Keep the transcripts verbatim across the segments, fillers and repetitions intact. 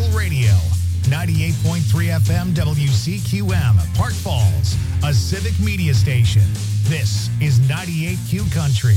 local radio. ninety-eight point three F M W C Q M, Park Falls, a civic media station. This is ninety-eight Q Country.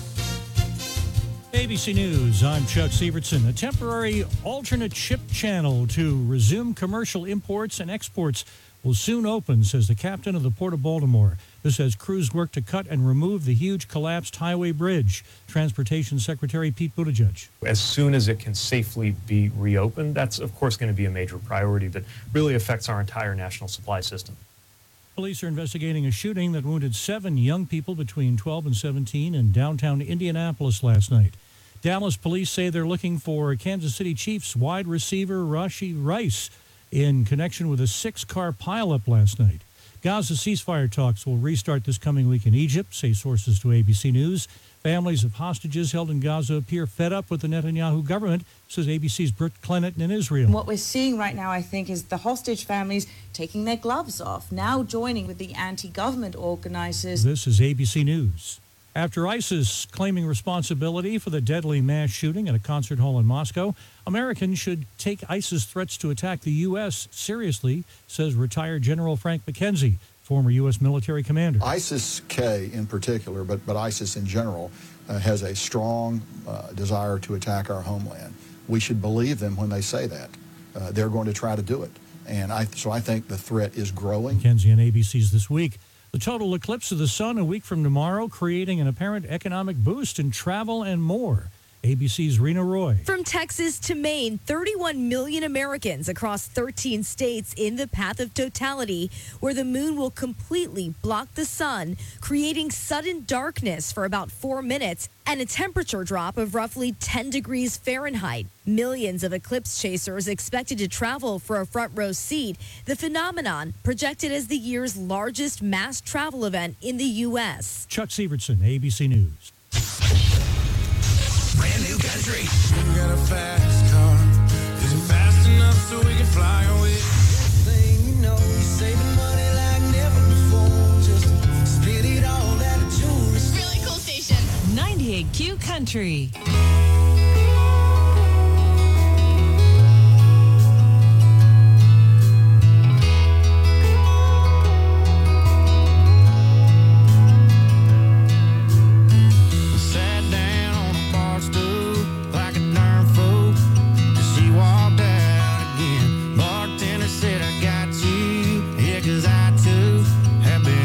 A B C News, I'm Chuck Sievertson. A temporary alternate ship channel to resume commercial imports and exports will soon open, says the captain of the Port of Baltimore. This as crews work to cut and remove the huge collapsed highway bridge. Transportation Secretary Pete Buttigieg. As soon as it can safely be reopened, that's, of course, going to be a major priority that really affects our entire national supply system. Police are investigating a shooting that wounded seven young people between twelve and seventeen in downtown Indianapolis last night. Dallas police say they're looking for Kansas City Chiefs wide receiver Rashee Rice in connection with a six-car pileup last night. Gaza ceasefire talks will restart this coming week in Egypt, say sources to A B C News. Families of hostages held in Gaza appear fed up with the Netanyahu government, says A B C's Britt Clennett in Israel. What we're seeing right now, I think, is the hostage families taking their gloves off, now joining with the anti-government organizers. This is A B C News. After ISIS claiming responsibility for the deadly mass shooting at a concert hall in Moscow, Americans should take ISIS threats to attack the U S seriously, says retired General Frank McKenzie, former U S military commander. ISIS-K in particular, but, but ISIS in general, uh, has a strong uh, desire to attack our homeland. We should believe them when they say that. Uh, they're going to try to do it. And I, so I think the threat is growing. McKenzie on A B C's This Week. The total eclipse of the sun a week from tomorrow, creating an apparent economic boost in travel and more. A B C's Rena Roy. From Texas to Maine, thirty-one million Americans across thirteen states in the path of totality, where the moon will completely block the sun, creating sudden darkness for about four minutes and a temperature drop of roughly ten degrees Fahrenheit. Millions of eclipse chasers expected to travel for a front row seat. The phenomenon projected as the year's largest mass travel event in the U S. Chuck Sievertson, A B C News. Brand new country. You got a fast car. Is it fast enough so we can fly away? Thing you know, you're saving money like never before. Just spit it all at a tourist. Really cool station. ninety-eight Q Country.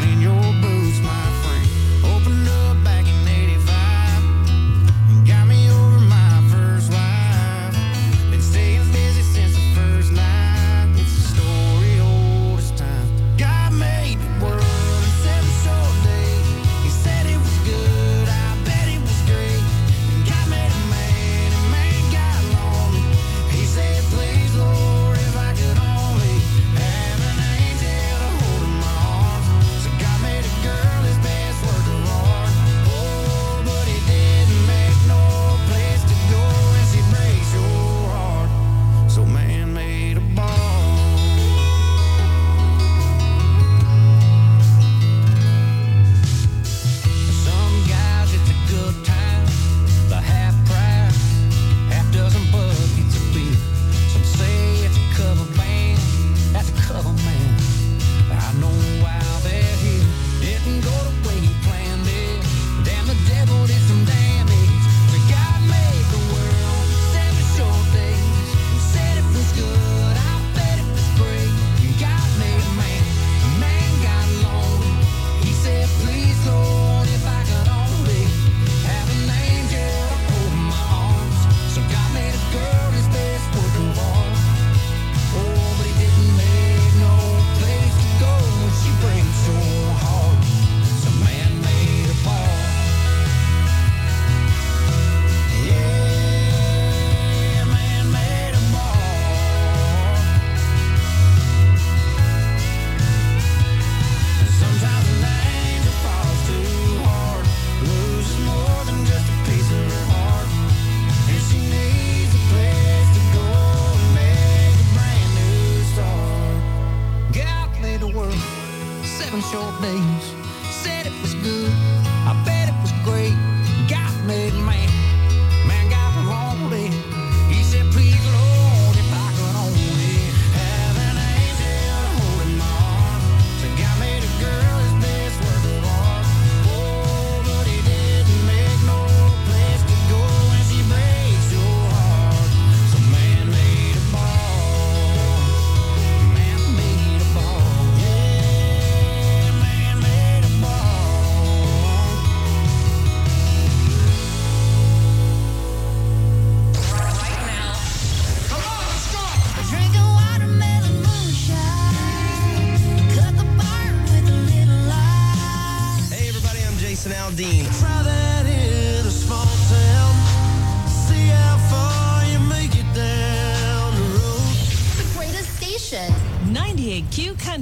Got me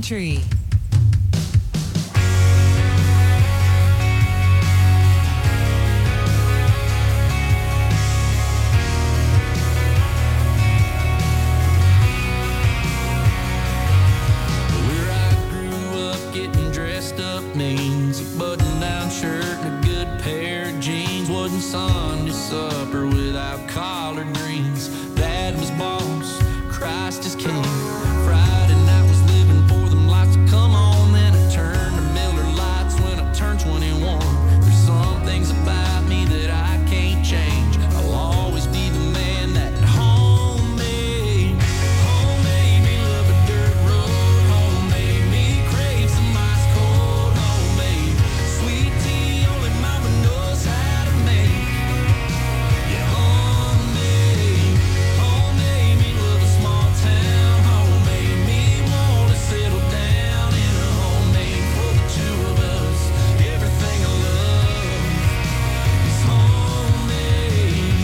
Country. Means a button-down shirt and a good pair of jeans. Wasn't Sunday supper without collard greens. Dad was boss, Christ is king. Friday night was living for them lights to come on. Then I turned to Miller Lights when I turned twenty-one. There's some things about me that I can't change. I'll always be the man that home made. Home made me love a dirt road. Home made me crave some ice cold. Sweet tea only mama knows how to make. Yeah, home made, home made me love a small town. Home made me wanna settle down in a homemade for the two of us. Everything I love is homemade.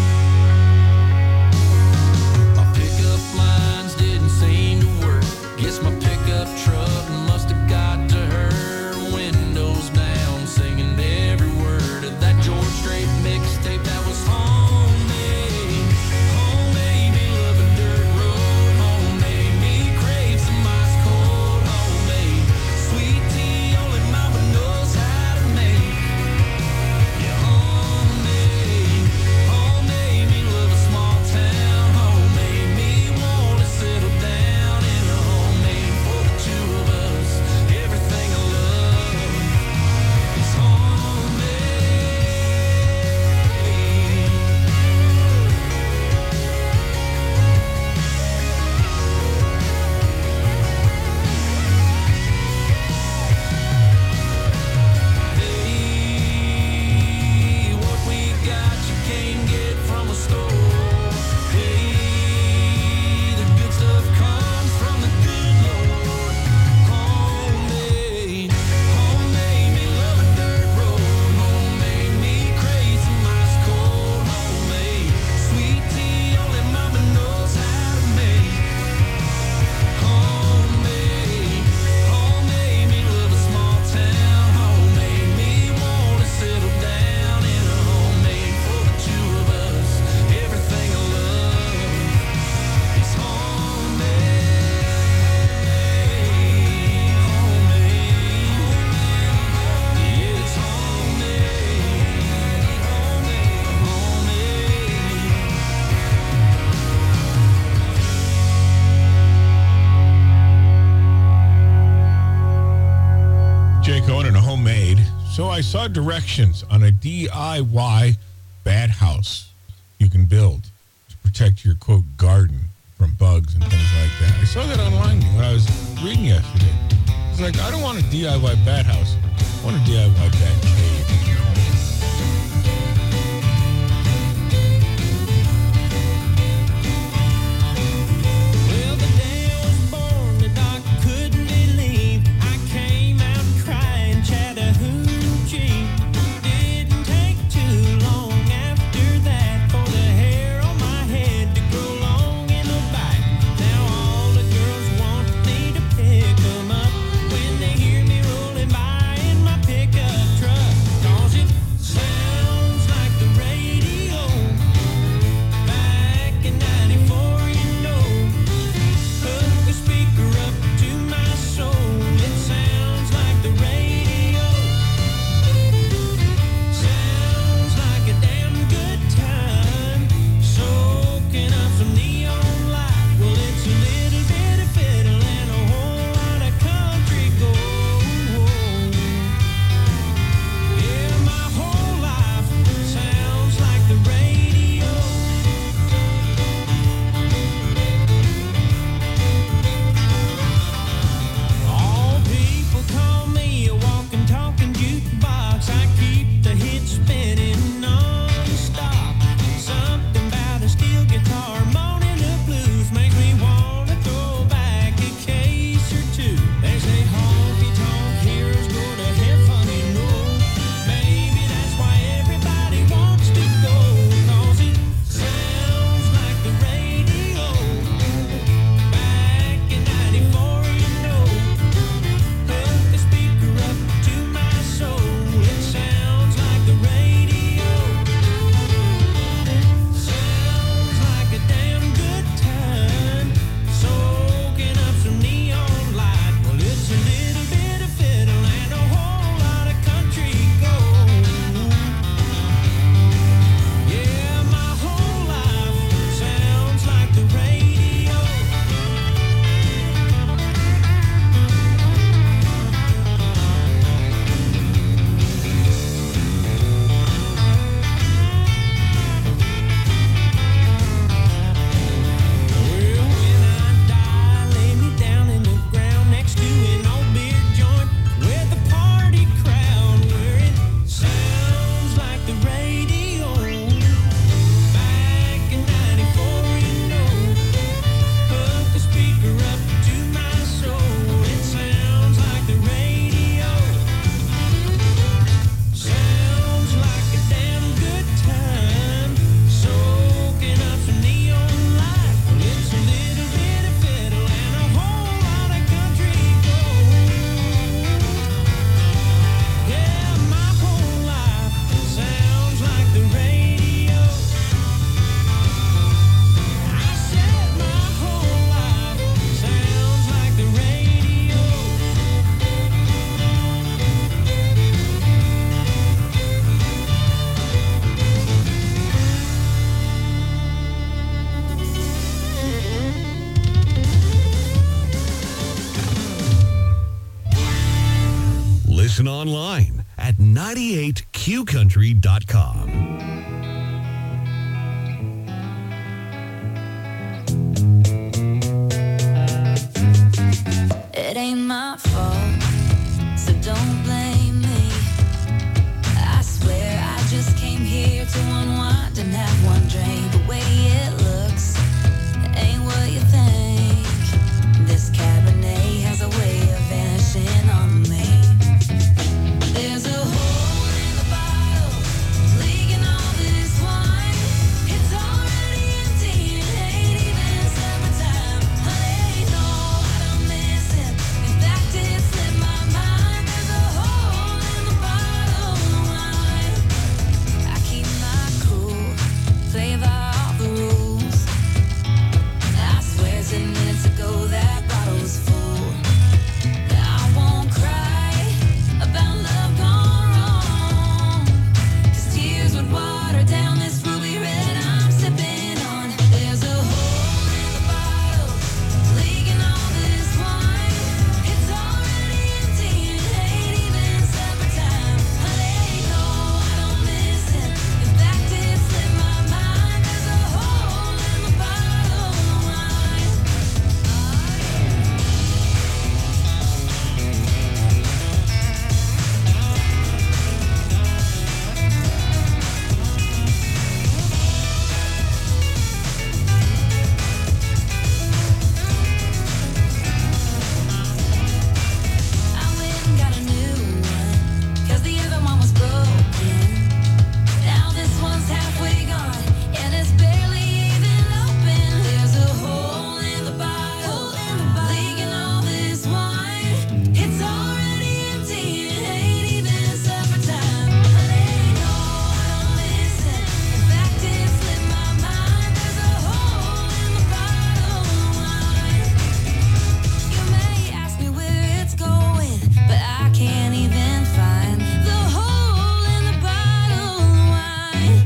My pickup lines didn't seem to work. Guess my pickup truck must have got to her. Windows down, singing every word of that George Strait mixtape that was homemade. Homemade me love a dirt road. Homemade me crave some ice cold. Homemade sweet tea only mama knows how to make. Yeah, homemade, homemade me love a small town. Homemade me wanna settle down in a homemade for the two of us. Everything I love is homemade. Hey, what we got you can't get from a store. Hey, the good stuff comes from the good Lord. Homemade, homemade me love a dirt road. Homemade me crave some ice cold. Homemade sweet tea only mama knows how to make. Homemade, homemade me love a small town. Homemade me wanna settle down in a homemade for the two of us. Everything I love is homemade. Homemade, yeah, it's homemade. Homemade. Jake Owen and a homemade. So I saw directions on a D I Y bat house you can build to protect your, quote, garden from bugs and things like that. I saw that online when I was reading yesterday. It's like, I don't want a D I Y bat house. I want a D I Y bat cave. Well, the day I was born, the doctor couldn't believe I came out crying Chattahoochee. Didn't take too long after that for the hair on my head to grow long in the back. Now all the girls want me to pick 'em up when they hear me rolling by in my pickup truck. Listen online at ninety-eight q country dot com. It ain't my fault, so don't blame me. I swear I just came here to unwind and have one drink. The way it looks ain't what you think. This Cabernet has a way of vanishing on me. There's a hole in the bottle, leaking all this wine. It's already empty, it ain't even summertime. Honey, no, I don't miss it. In fact, it slipped my mind. There's a hole in the bottle of wine. I keep my cool, play by all the rules. I swear ten minutes ago that bottle was full. I won't cry about love gone wrong, 'cause tears would water down this ruby red I'm sipping on. There's a hole in the bottle, leaking all this wine. It's already empty, it ain't even summertime. Honey, no, I don't miss it. In fact, it slipped my mind. There's a hole in the bottle of wine. I went and got a new one, 'cause the other one was broken. Now this one's halfway gone, and it's barely even open. There's a hole in the bottle, leaking all this wine. It's already empty, it ain't even summertime. Honey, no, I don't miss it. In fact, it slipped my mind. There's a hole in the bottle of wine. You may ask me where it's going, but I can't even find the hole in the bottle of wine.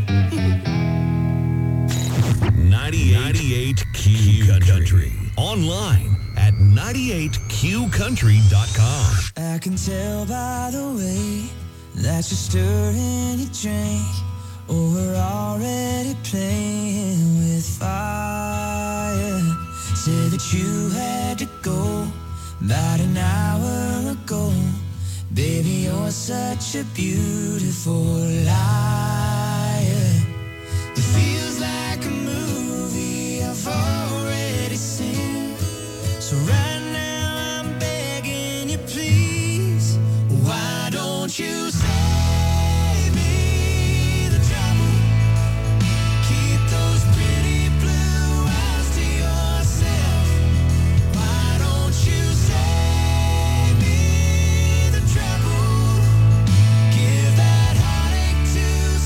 ninety-eight Q Country. Online at ninety-eight q country dot com. I can tell by the way that you're stirring your drink. Oh, we're already playing with fire. Said that you had to go about an hour ago. Baby, you're such a beautiful liar. It feels like a movie I've already seen. So right now I'm begging you, please, why don't you save me the trouble? Keep those pretty blue eyes to yourself. Why don't you save me the trouble? Give that heartache to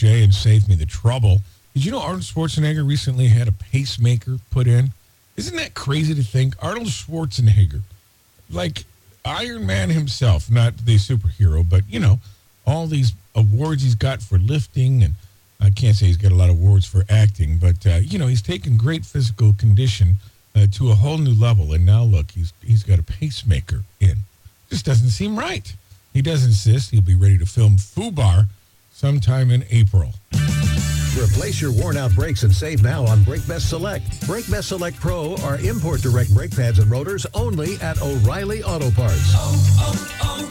cliche and saved me the trouble. Did you know Arnold Schwarzenegger recently had a pacemaker put in? Isn't that crazy to think? Arnold Schwarzenegger, like Iron Man himself, not the superhero, but, you know, all these awards he's got for lifting, and I can't say he's got a lot of awards for acting, but, uh, you know, he's taken great physical condition uh, to a whole new level, and now, look, he's he's got a pacemaker in. Just doesn't seem right. He does insist he'll be ready to film FUBAR sometime in April. Replace your worn-out brakes and save now on Brake Best Select. Brake Best Select Pro are import direct brake pads and rotors only at O'Reilly Auto Parts. Oh,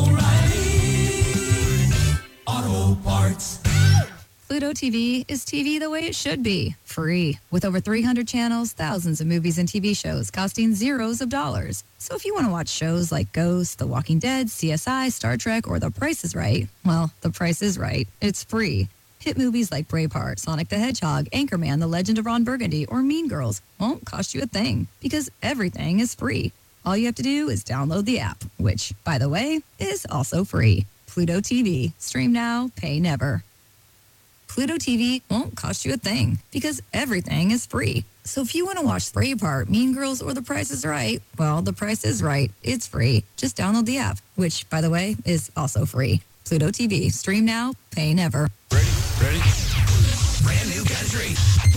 oh, oh, O'Reilly Auto Parts. Pluto T V is T V the way it should be, free. With over three hundred channels, thousands of movies and T V shows costing zeros of dollars. So if you want to watch shows like Ghost, The Walking Dead, C S I, Star Trek, or The Price is Right, well, The Price is Right. It's free. Hit movies like Braveheart, Sonic the Hedgehog, Anchorman, The Legend of Ron Burgundy, or Mean Girls won't cost you a thing because everything is free. All you have to do is download the app, which, by the way, is also free. Pluto T V. Stream now, pay never. Pluto T V won't cost you a thing because everything is free. So if you want to watch Braveheart, Mean Girls, or The Price is Right, well, The Price is Right. It's free. Just download the app, which, by the way, is also free. Pluto T V. Stream now, pay never. Ready? Ready? Brand new country.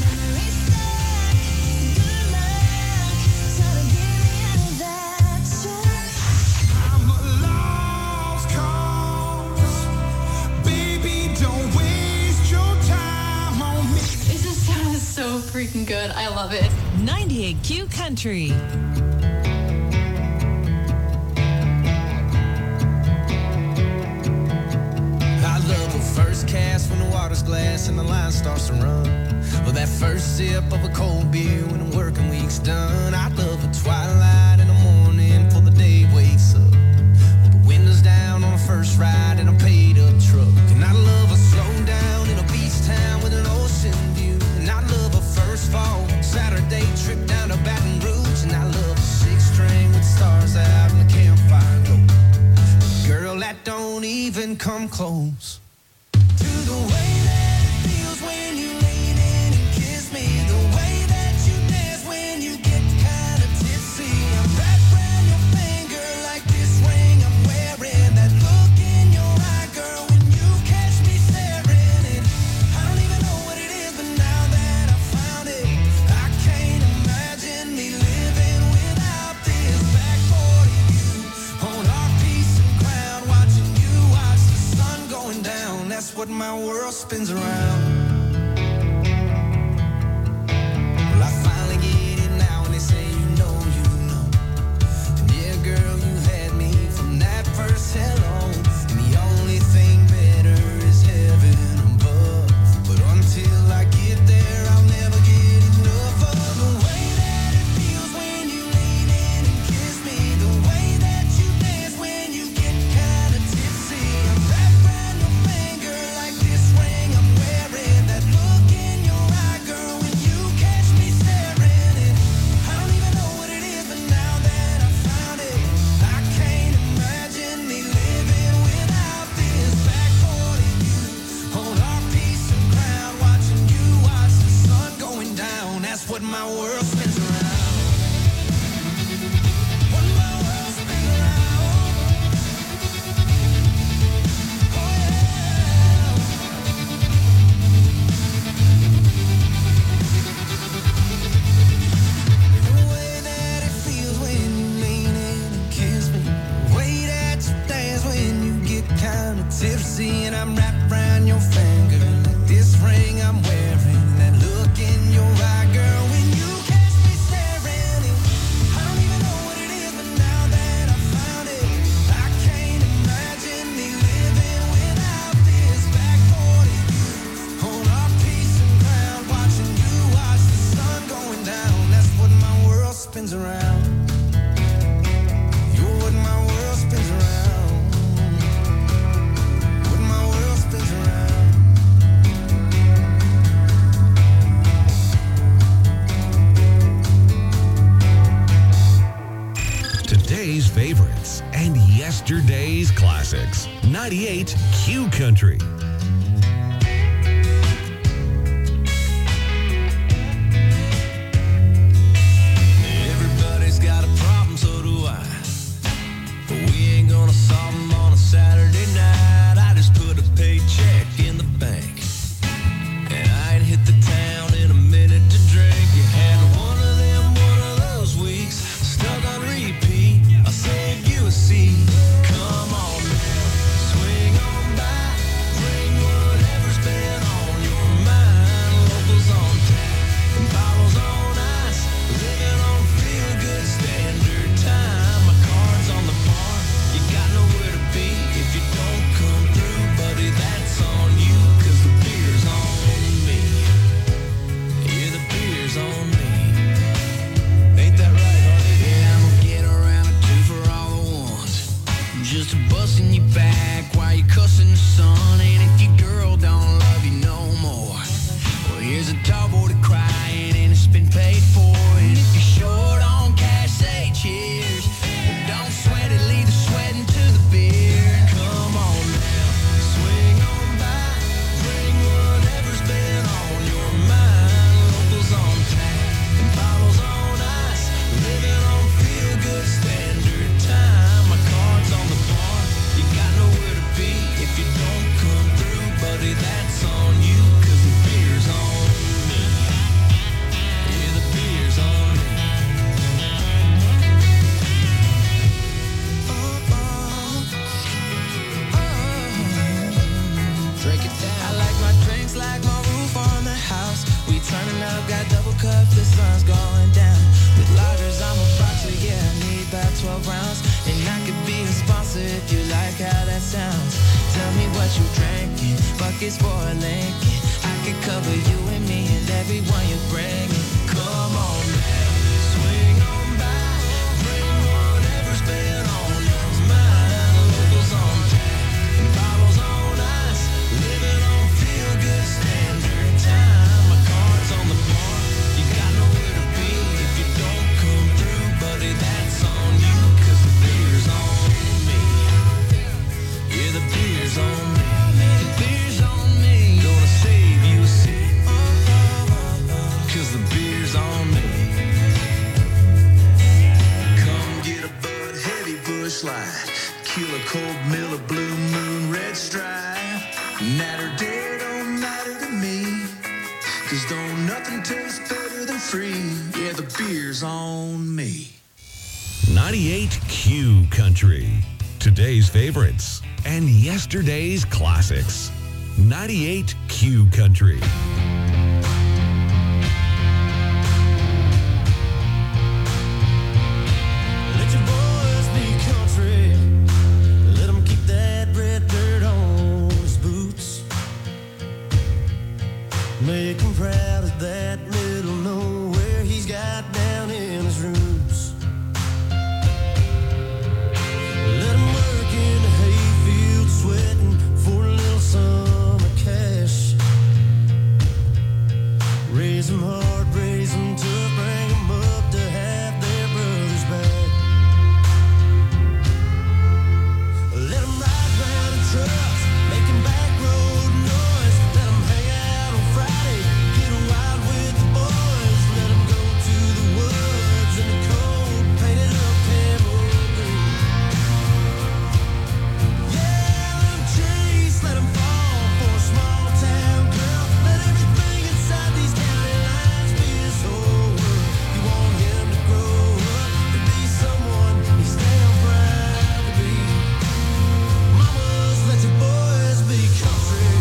I'm a lost cause. Baby, don't waste your time on me. This just sounds so freaking good. I love it. ninety-eight Q Country. First cast when the water's glass and the line starts to run. Or that first sip of a cold beer when the working week's done. I love a twilight in the morning before the day wakes up. With the windows down on a first ride in a paid up truck. And I love a slow down in a beach town with an ocean view. And I love a first fall Saturday trip down to Baton Rouge. And I love a six string with stars out and the campfire glow. Girl, that don't even come close. To the way that it feels when you lean in and kiss me. The way that you dance when you get kind of tipsy. I'm wrapped around your finger like this ring I'm wearing. That look in your eye, girl, when you catch me staring. And I don't even know what it is, but now that I found it, I can't imagine me living without this. Backboard of you on our piece of ground, watching you watch the sun going down. That's what my world spins around. Well, I finally get it now, and they say you know, you know. And yeah, girl, you had me from that first hello. And the only thing better is heaven above. But until I get there, I'll never get enough of the way that it feels when you lean in and kiss me. The way that you dance when you get kind of tipsy. I'm wrapped around your finger like this ring I'm wearing. That look in your eye, girl, when you catch me staring. And I don't even know what it is, but now that I found it, I can't imagine me living without this. Backboard of you on our piece of ground, watching you watch the sun going down. That's what my world spins around. What my world spins around. Oh yeah. The way that it feels when you lean in and kiss me. The way that you dance when you get kind of tipsy. And I'm wrapped around your finger like this ring I'm wearing. That look in your eye, girl, when you catch me staring. And I don't even know what it is, but now that I found it, I can't imagine me living without this. Backboard of you on our piece of ground, watching you watch the sun going down. That's what my world spins around. You're what my world spins around. What my world spins around. Today's favorites and yesterday's classics. ninety-eight Q Country. tickets for a Lincoln. I could cover you and me and everyone you're bringing. Come on now, swing on by, bring whatever's been on your mind. Locals on tap, and bottles on ice, living on feel good standard time. My car's on the bar, you got nowhere to be if you don't come through, buddy. That's on you, 'cause the beer's on me. Yeah, the beer's on me. The beer's on me. Gonna save you a seat, 'cause the beer's on me. Come get a Bud Heavy Busch Light, Killer Cold Miller Blue Moon Red Stripe. Natter day don't matter to me, 'cause don't nothing taste better than free. Yeah, the beer's on me. ninety-eight Q Country. Today's favorites and yesterday's classics. ninety-eight Q Country. Let your boys be country. Let them keep that red dirt on his boots. Make him proud of that middle nowhere he's got down in his roots. Let him work in the hayfield, sweating for a little summer cash. Raise them hard, raise them tough, bring them up to have their brothers back. Let them ride round in trucks, making back road noise. Let them hang out on Friday, get wild with the boys. Let them go to the woods in the cold, painted up camo green. Yeah, let them chase, let them fall for a small town girl. Let everything inside these county lines be his whole world. You want him to grow up, to be someone he's damn proud to be. Mamas, let your boys be country.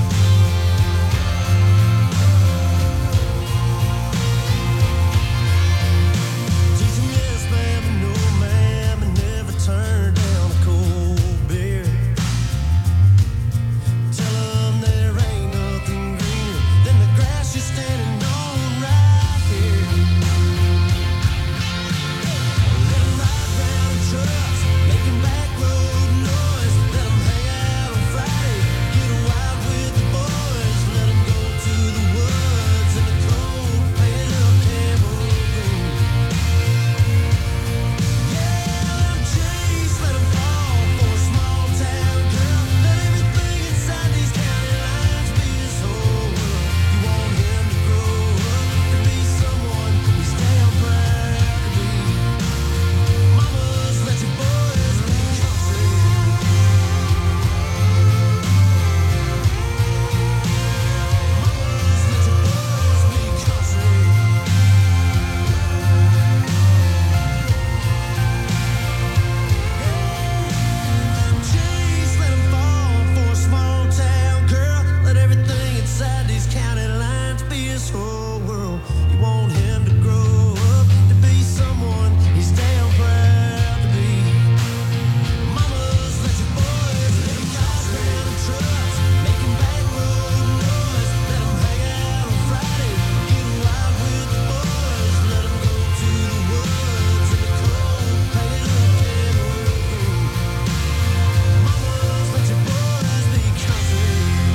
Teach 'em yes, ma'am, and no, ma'am, and never turn down a cold beer. Tell 'em there ain't nothing greener than the grass you're standing on right here. Let 'em ride round in trucks, making back road noise. Let 'em hang out on Friday, get wild with the boys. Let 'em go to the woods in the cold, painted up camo green. Yeah, let 'em chase, let 'em fall for a small town girl. Let everything inside these county lines be his whole world. You want him to grow up, to be someone he's damn proud to be. Mamas, let your boys be country. Mamas, let your boys be country. Chase, let 'em fall for a small town girl. Let everything inside these county lines be his whole world. You want him to grow up, to be someone he's damn proud to be. Mamas, let your boys let 'em ride round in trucks, making back road noise. Let 'em hang out on Friday, get wild with the boys. Let 'em go to the woods in the cold, painted up camo green. Mamas, let your boys be country.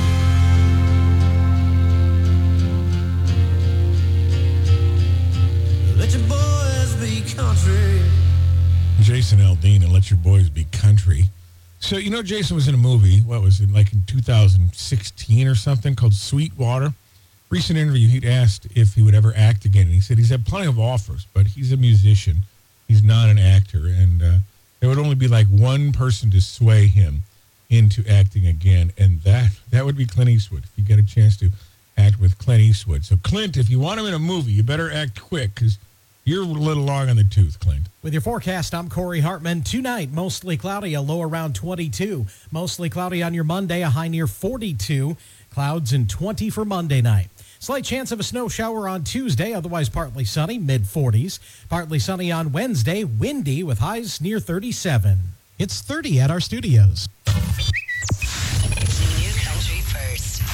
Let your boys be country. Jason Aldean and Let Your Boys Be Country. So, you know, Jason was in a movie, what was it, like in two thousand sixteen or something, called Sweetwater. Recent interview, he'd asked if he would ever act again. And he said he's had plenty of offers, but he's a musician. He's not an actor. And uh, there would only be like one person to sway him into acting again, and that that would be Clint Eastwood, if you get a chance to act with Clint Eastwood. So, Clint, if you want him in a movie, you better act quick, because you're a little long on the tooth, Clint. With your forecast, I'm Corey Hartman. Tonight, mostly cloudy, a low around twenty-two. Mostly cloudy on your Monday, a high near forty-two. Clouds and twenty for Monday night. Slight chance of a snow shower on Tuesday, otherwise partly sunny, mid forties. Partly sunny on Wednesday, windy with highs near thirty-seven. It's thirty at our studios. New country first.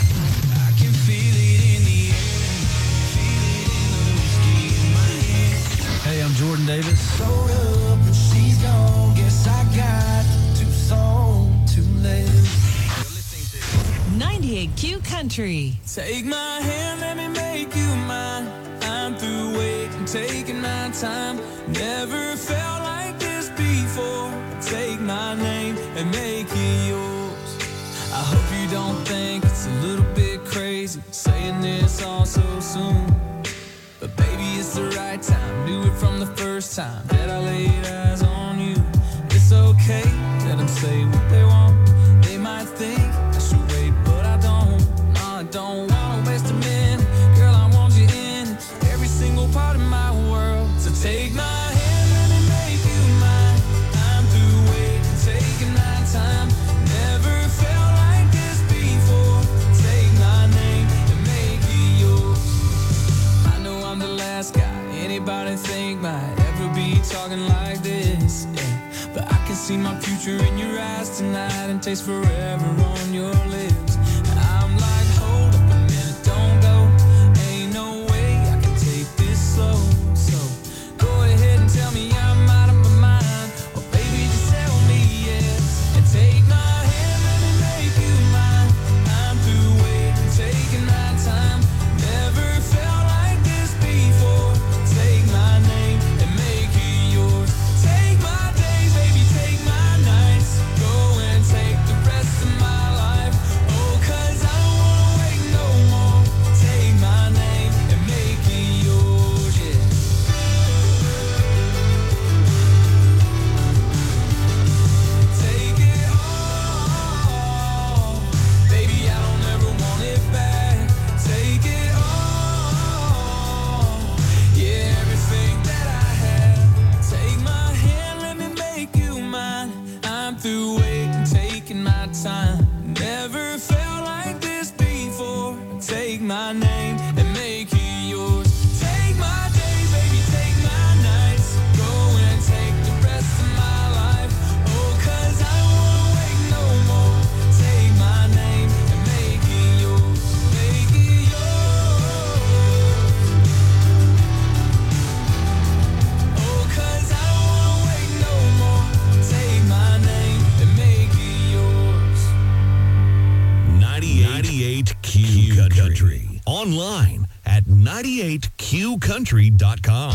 showed up and she's gone. Guess I got too soon to live. ninety-eight Q Country. Take my hand, let me make you mine. I'm through waiting, taking my time. Never felt like this before. Take my name and make it yours. I hope you don't think it's a little bit crazy saying this all so soon. But baby, it's the right time. Knew it from the first time that I laid eyes on you. It's okay, let them say what they want. They might think I should wait, but I don't. No, I don't want to waste a minute. Girl, I want you in every single part of my world. So take my hand, let me make you mine. I'm through waiting, taking my time. Never felt like this before. Take my name and make it yours. I know I'm the last guy anybody think might ever be talking like this, yeah. But I can see my future in your eyes tonight and taste forever on your lips. I'm like, hold up a minute, don't go. Ain't no way I can take this slow. So go ahead and tell me I'm out of my mind, or baby just tell me yes. And take my hand, let me make you mine. I'm through waiting, taking my time. Never felt like this before. Take my name and make it yours. Take my days, baby, take my nights. Go and take the rest of my life. Oh, cause I don't wanna wait no more. Take my name and make it yours, yeah. Take it all. Baby, I don't ever want it back. Take it all. Yeah, everything that I have. Take my hand, let me make you mine. I'm through waiting, taking my time. Never felt like this before. Take my name and make it yours. Take my days, baby, take my nights. Go and take the rest of my life. Oh, cause I don't wanna wait no more. Take my name and make it yours. Make it yours. Oh, cause I don't wanna wait no more. Take my name and make it yours. ninety-eight Q Country. Online at ninety-eight Q country dot com.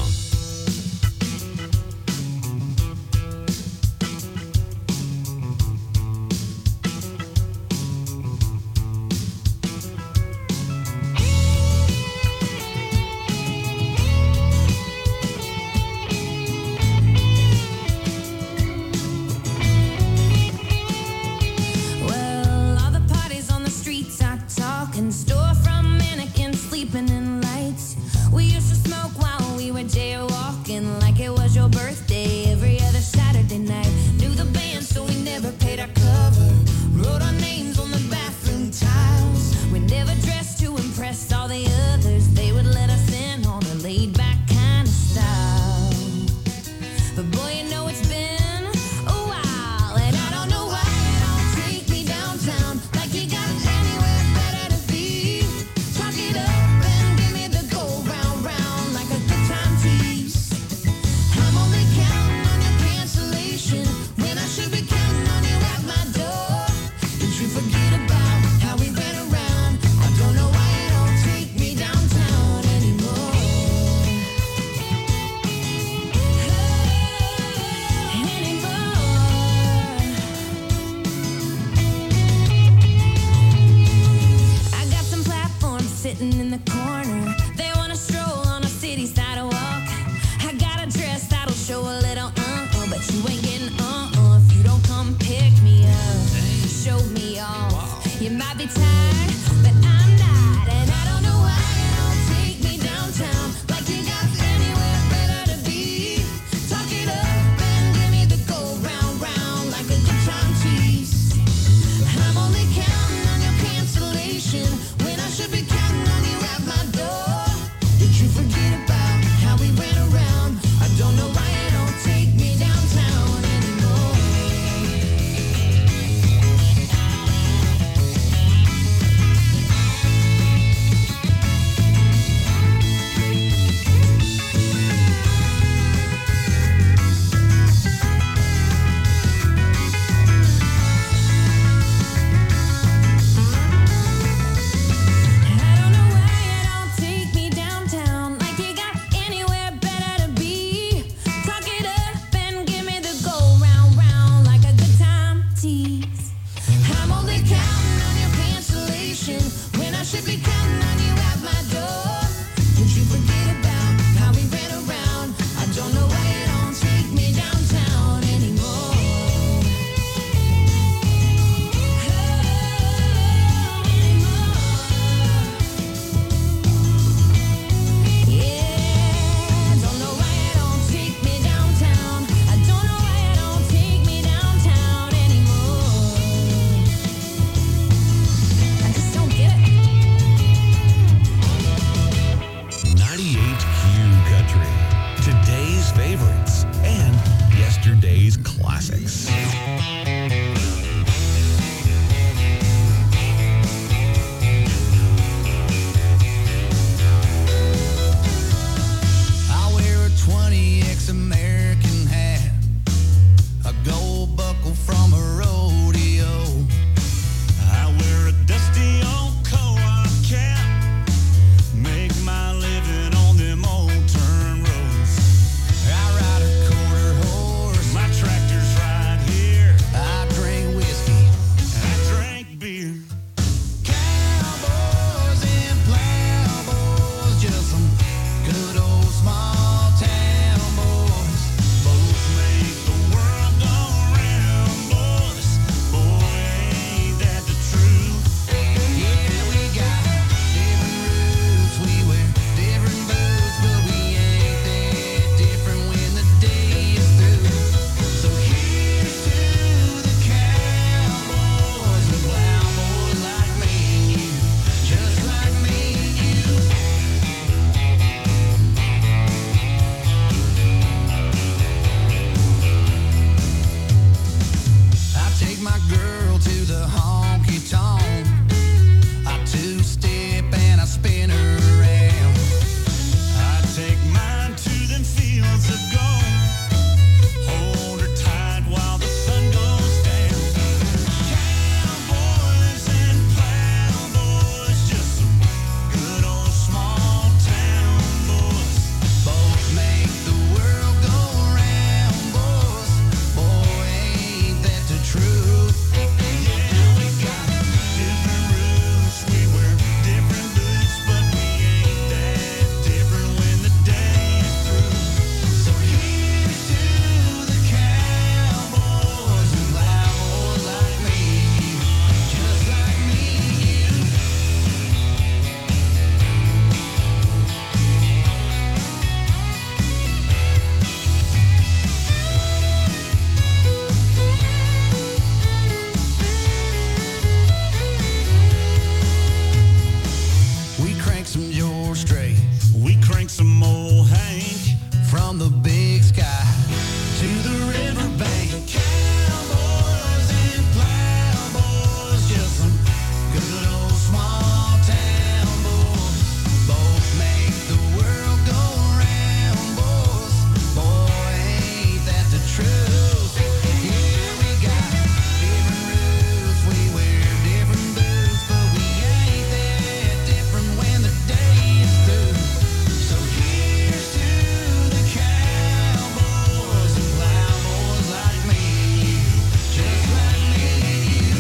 Well, all the parties on the streets are talking. Store from mannequins, sleeping in lights. We used to smoke while we were jaywalking, like it was your birthday every other Saturday night. Knew the band, so we never paid our cover. Wrote our names on the bathroom tiles. We never dressed to impress all the others. They would let us in on a laid back kind of style. But boy, you know it's been a while, and I don't know why you don't take me downtown like you got anywhere better to be. Talk it up and give me the go round round like a good time tease. I'm only counting classics. I wear a twenty X American hat, a gold buckle from a rodeo. I wear a dusty old co-op cap, make my living on them old turn roads. I ride a quarter horse, my tractor's right here. I drink whiskey, I drink beer. Cowboys and plowboys, just some good old small town boys. Both make the world go round, boys. Boy, ain't that the truth? Yeah, we got different roots, we wear different boots, but we ain't that different when the day is through. So here's to the cowboys and plowboys like me and you, just like me and you. I take my girl to the honky tonk. I two-step and I spin her around. I take mine to them fields of gold. Hold her tight while the sun goes down. Cowboys and plowboys, just some good old small town boys. Both make the world go round, boys. Boy, ain't that the truth? Yeah, we got different roots, we wear different boots, but we ain't that different when the day is through. So here's to the cowboys and plowboys like me and you, just like me and you. We crank some George Strait, we crank some old Hank, from the big sky to the riverbank. Cowboys and plowboys, just some good old small town boys. Both make the world go round, boys. Boy, ain't that the truth? Yeah, we got different roots, we wear different boots, but we ain't that different when the day is through. So here's to the cowboys and plowboys like me and you, just like me and you.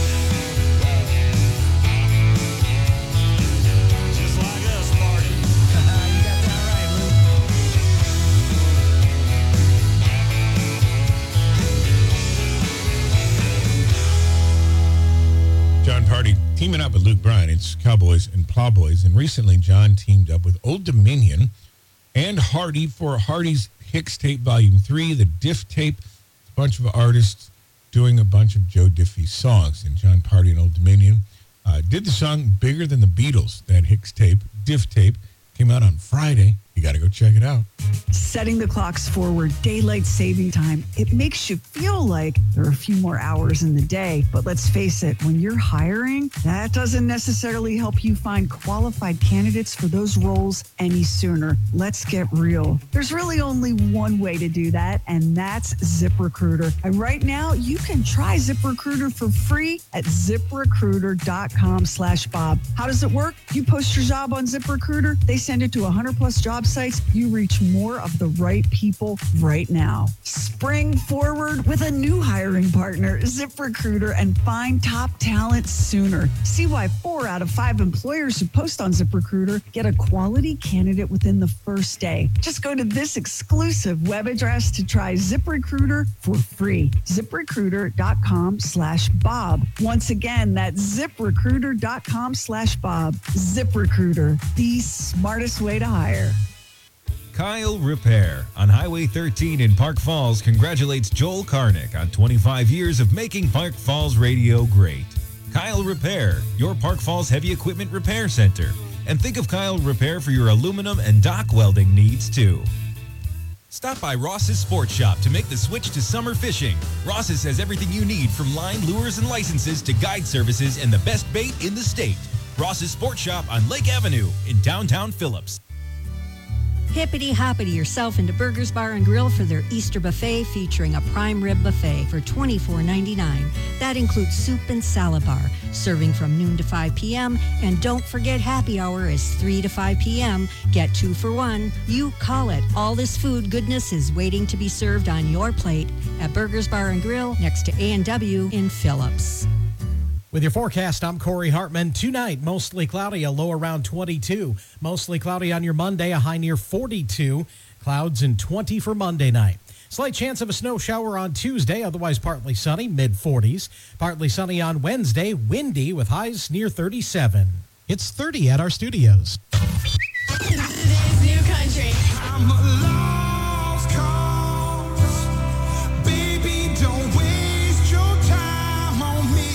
Just like us, Marty. You got that right, Luke. John Party teaming up with Luke Bryan. It's Cowboys and Plowboys. And recently, John teamed up with Old Dominion and Hardy for Hardy's Hicks Tape Volume three, the Diff Tape. A bunch of artists doing a bunch of Joe Diffie songs. And John Party and Old Dominion uh, did the song Bigger Than the Beatles. That Hicks Tape, Diff Tape, came out on Friday. You got to go check it out. Setting the clocks forward, daylight saving time, it makes you feel like there are a few more hours in the day. But let's face it, when you're hiring, that doesn't necessarily help you find qualified candidates for those roles any sooner. Let's get real. There's really only one way to do that, and that's ZipRecruiter. And right now, you can try ZipRecruiter for free at ZipRecruiter.com slash Bob. How does it work? You post your job on ZipRecruiter, they send it to one hundred plus job sites. You reach more of the right people right now. Spring forward with a new hiring partner, ZipRecruiter, and find top talent sooner. See why four out of five employers who post on ZipRecruiter get a quality candidate within the first day. Just go to this exclusive web address to try ZipRecruiter for free. ZipRecruiter.com slash Bob. Once again, that's ZipRecruiter.com slash Bob. ZipRecruiter, the smartest way to hire. Kyle Repair on Highway thirteen in Park Falls congratulates Joel Karnick on twenty-five years of making Park Falls radio great. Kyle Repair, your Park Falls heavy equipment repair center. And think of Kyle Repair for your aluminum and dock welding needs too. Stop by Ross's Sports Shop to make the switch to summer fishing. Ross's has everything you need from line, lures, and licenses to guide services and the best bait in the state. Ross's Sports Shop on Lake Avenue in downtown Phillips. Hippity hoppity yourself into Burgers Bar and Grill for their Easter buffet featuring a prime rib buffet for twenty-four ninety-nine. That includes soup and salad bar, serving from noon to five p.m. And don't forget happy hour is three to five p.m. Get two for one. You call it. All this food goodness is waiting to be served on your plate at Burgers Bar and Grill next to A and W in Phillips. With your forecast, I'm Corey Hartman. Tonight, mostly cloudy, a low around twenty-two. Mostly cloudy on your Monday, a high near forty-two. Clouds and twenty for Monday night. Slight chance of a snow shower on Tuesday, otherwise partly sunny, mid forties. Partly sunny on Wednesday, windy with highs near thirty-seven. It's thirty at our studios. Today's new country. I'm a lost cause. Baby, don't waste your time on me.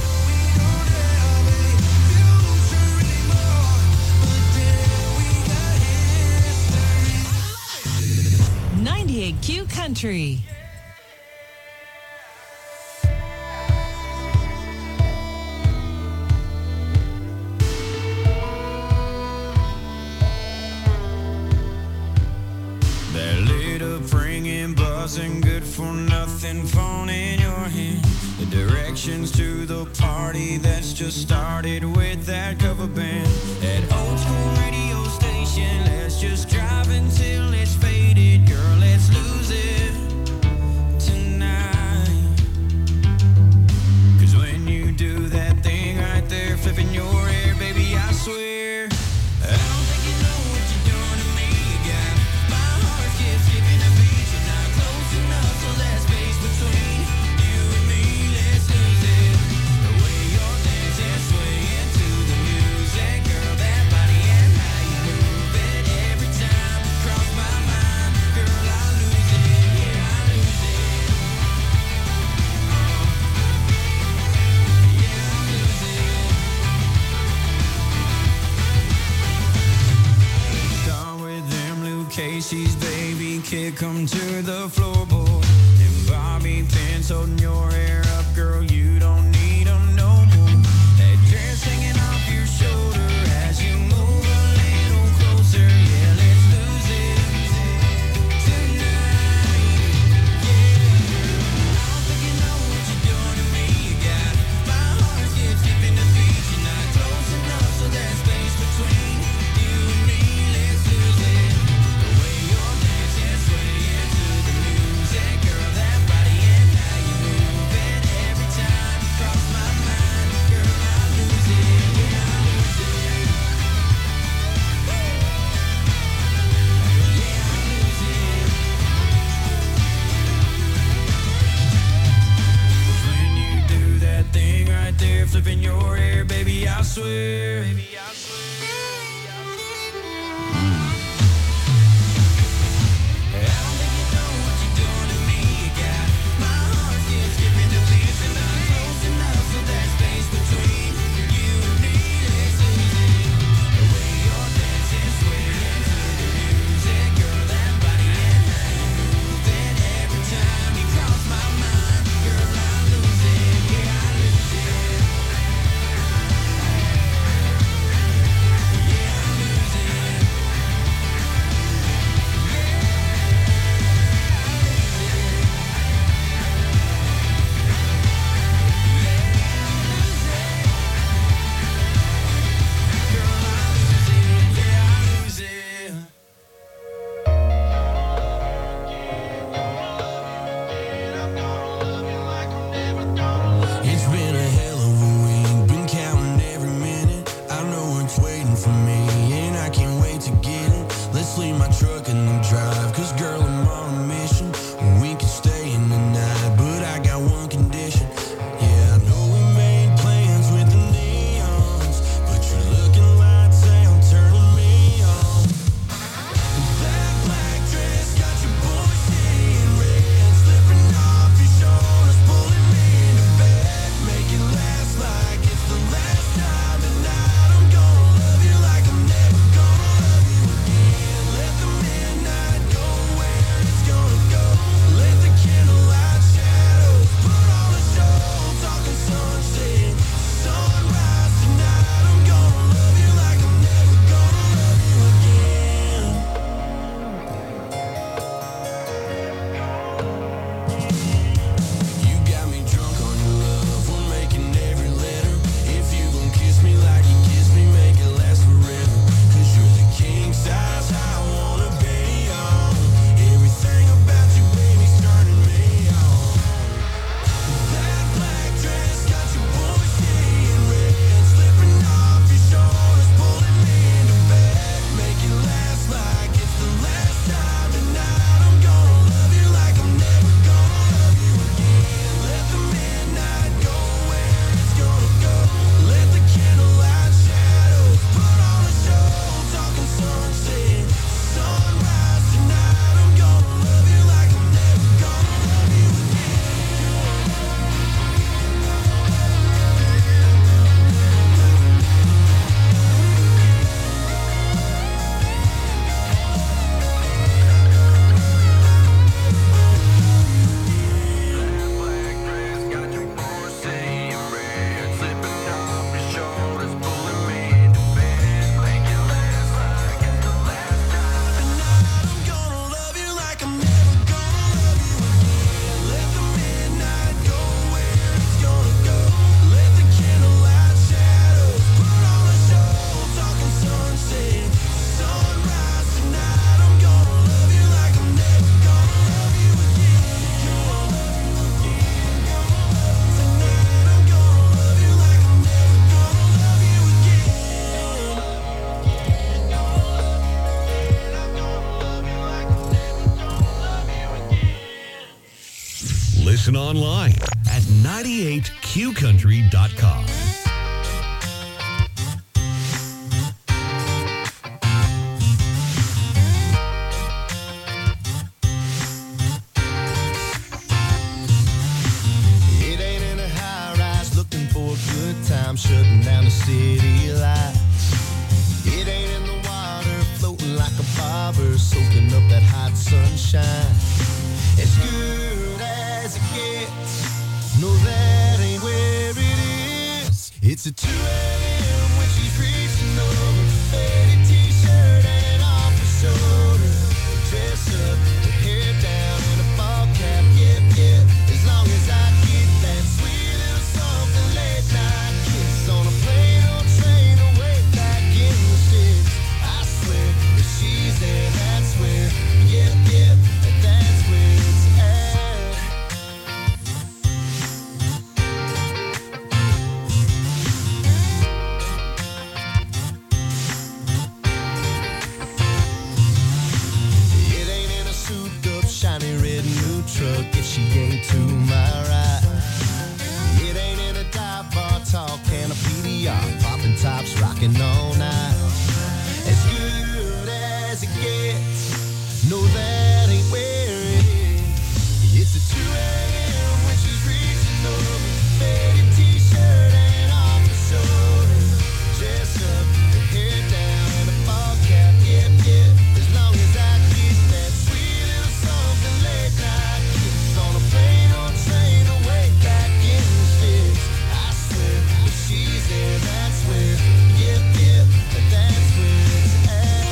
ninety-eight Q Country. That little ringing, buzzing, good for nothing phone in your hand. The directions to the party that's just started with that cover band. That old school radio station, let's just drive until it's faded. Girl, let's lose it tonight. Cause when you do that thing right there, flipping your hair, baby, I swear I don't think you know what you're doing to me. You got my heart keeps skipping a beat. You're not close enough, so that space between you and me, let's lose it. The way you're dancing, swaying to the music, girl, that body and how you move it. Every time you cross my mind, girl, I lose it. Yeah, I lose it. Yeah, I lose it. Start with them Luke Casey's, baby, kick 'em to the floorboard. And Bobby pins holding your hair up, girl, you don't need 'em no more. That dress hanging off your shoulder as you move a little closer. Yeah, let's lose it tonight. Yeah, girl, I don't think you know what you're doing to me. You got my heart keeps skipping a beat. You're not close enough, so that space between you and me, let's lose it. The way you're dancing, swaying to the music, girl, that body and how you move it. Every time you cross my mind, girl, I lose it. Yeah, I lose it. Yeah, I lose it. When you do that thing right there, flipping your hair, baby, I swear. Baby, I I don't think you know what you're doing to me. You got my heart keeps skipping the beats. And I'm close enough, so that space between you and me, let's lose it. The way you're dancing, swaying to the music, girl, that body and how you move it. Every time you cross my mind, girl, I lose it. Yeah, I lose it. Listen online at ninety-eight q country dot com. It ain't in a high rise looking for a good time, shutting down the city lights. It ain't in the water floating like a bobber, soaking up that hot sunshine. As good as it gets, no, that ain't where it is. It's a two a.m. when she's reaching over, faded t-shirt and off her shoulder, dress up, her hair down in a ball cap, yep, yep. As long as I get that sweet little something late night kiss on a plane or train away back in the sticks, I swear if she's there, that's where, yep, yep, that's where it's at. It ain't in a souped-up, shiny red new truck if she ain't to my right. It ain't in a dive bar, tall can of P D R, popping tops, rocking all night. As good as it gets, no, that ain't where it is. It's a two a.m. when she's reaching over, faded t-shirt and off her shoulder, dress up, her hair down and a ball cap, yep, yep. As long as I get that sweet little something late night kiss on a plane or train away back in the sticks, I swear if she's there, that's where, yep, yep, that's where it's at.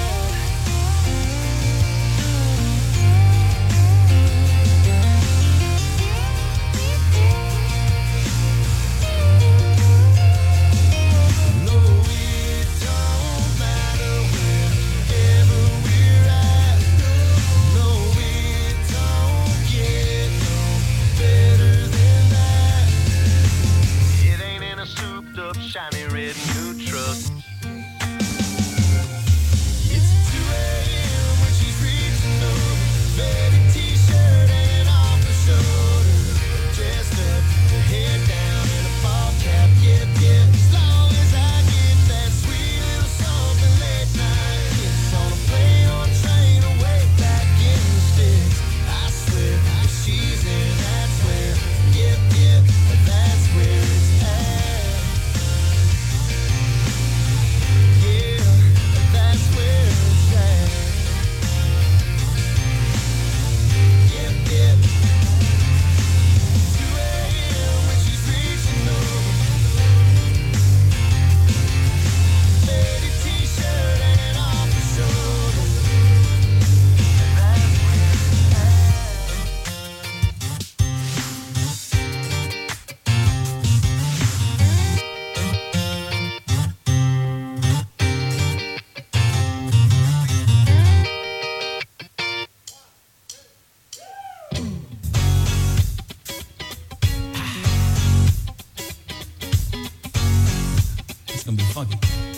No, it don't matter wherever we're at. No, it don't get no better than that. It ain't in a souped-up, shiny red new truck. It's two a.m. when she's reaching over, faded t-shirt and off her shoulder, dressed up, her hair down in a ball cap, yep, yep. As long as I get that sweet little something late night kiss on a plane or train away back in the sticks, I swear if she's there, that's where, yep, yep, that's where it's at. Yeah, that's where it's at. Yep, yep. two a.m. when she's reaching over, faded t-shirt and off her shoulder, and that's where it's at. It's gonna be funky.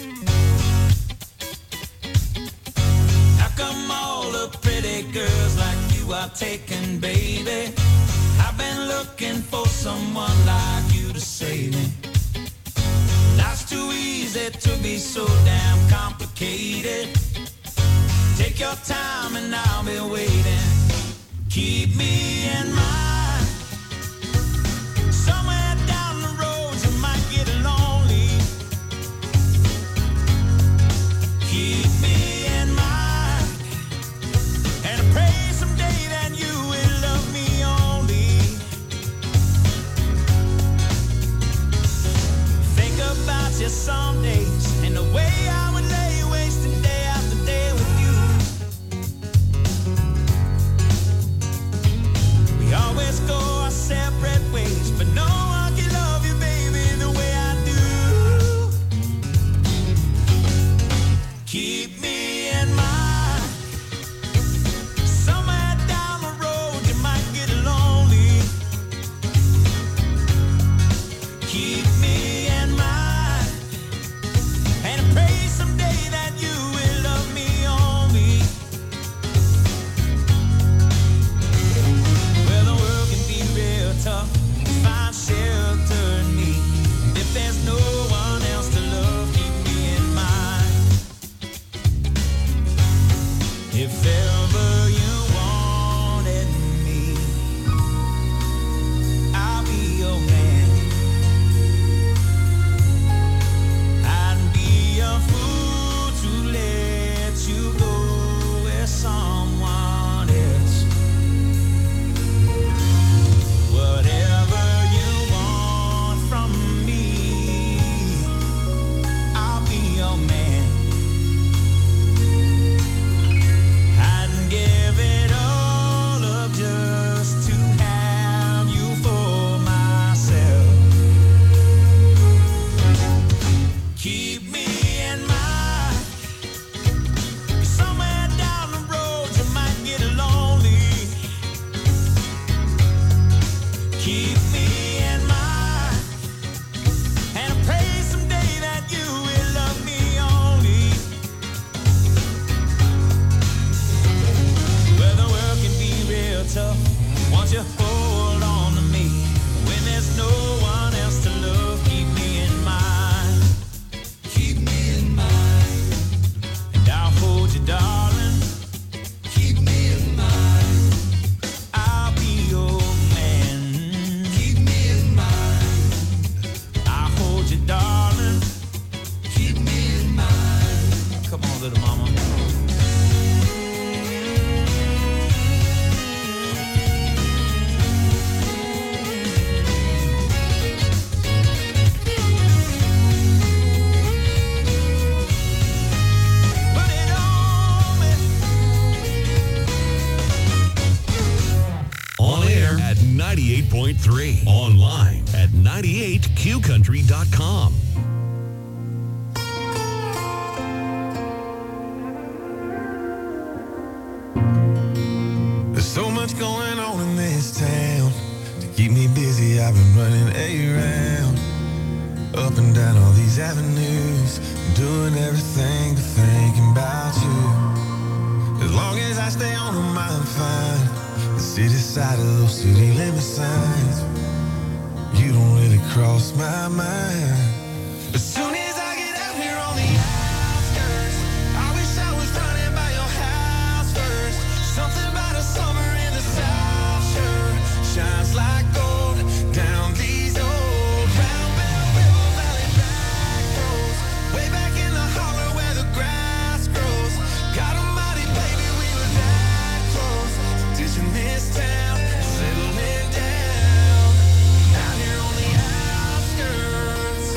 How come all the pretty girls like you are taken, baby? I've been looking for someone like you to save me. Life's too easy to be so damn complicated. Take your time and I'll be waiting. Keep me in mind. Somewhere down the road you might get lonely. Keep me in mind. And I pray someday that you will love me only. Think about you some days and the way I would lay wasting day after day with you. We always won't you hold on to me when there's no one else to love? Keep me in mind. Keep me in mind. And I'll hold you, darling. Keep me in mind. I'll be your man. Keep me in mind. I'll hold you, darling. Keep me in mind. Come on, little mama. At ninety-eight point three. Online at ninety-eight q country dot com. There's so much going on in this town. To keep me busy, I've been running around. Up and down all these avenues. Doing everything but thinking about you. As long as I stay on them, I'm fine. The city side of those city limit signs, you don't really cross my mind. As soon as I get out here on the outskirts, I wish I was running by your house first. Something about a summer in the South sure shines like gold down these old Round Bell River Valley back roads, way back in the holler where the grass grows. God almighty, baby, we were that close. Ditching this town, settling down, out here on the outskirts.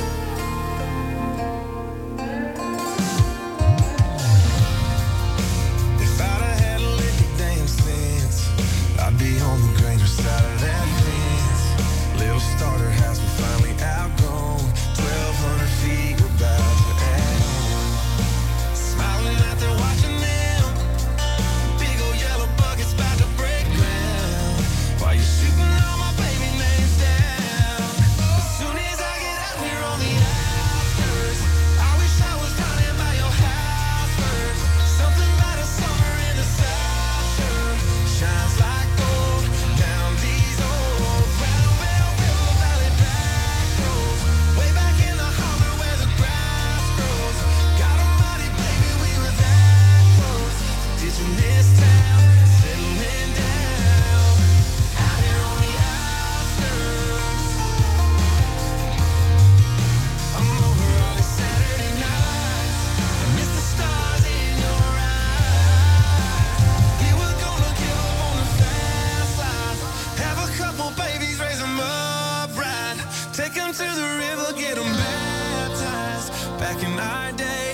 If I'd have had a lick of damn sense, I'd be on the greater side of that fence. Little starter house, we finally outgrown. Twelve hundred feet, we're about to add on. Smiling out there watching them. Big old yellow buckets about to break ground. While you're shooting all my baby names down. As soon as I get out here on the outskirts, I wish I was running by your house first. Something about a summer in the South sure shines like gold down these old Round Bell River Valley back roads, way back in the holler where the grass grows. God almighty, baby, we were that close. Ditching this town, settling down, out here on the outskirts. I'm over all these Saturday nights, I miss the stars in your eyes. We were gonna give up on the fast life, have a couple babies, raise them up right, take them to the river, get them baptized. Back in our day,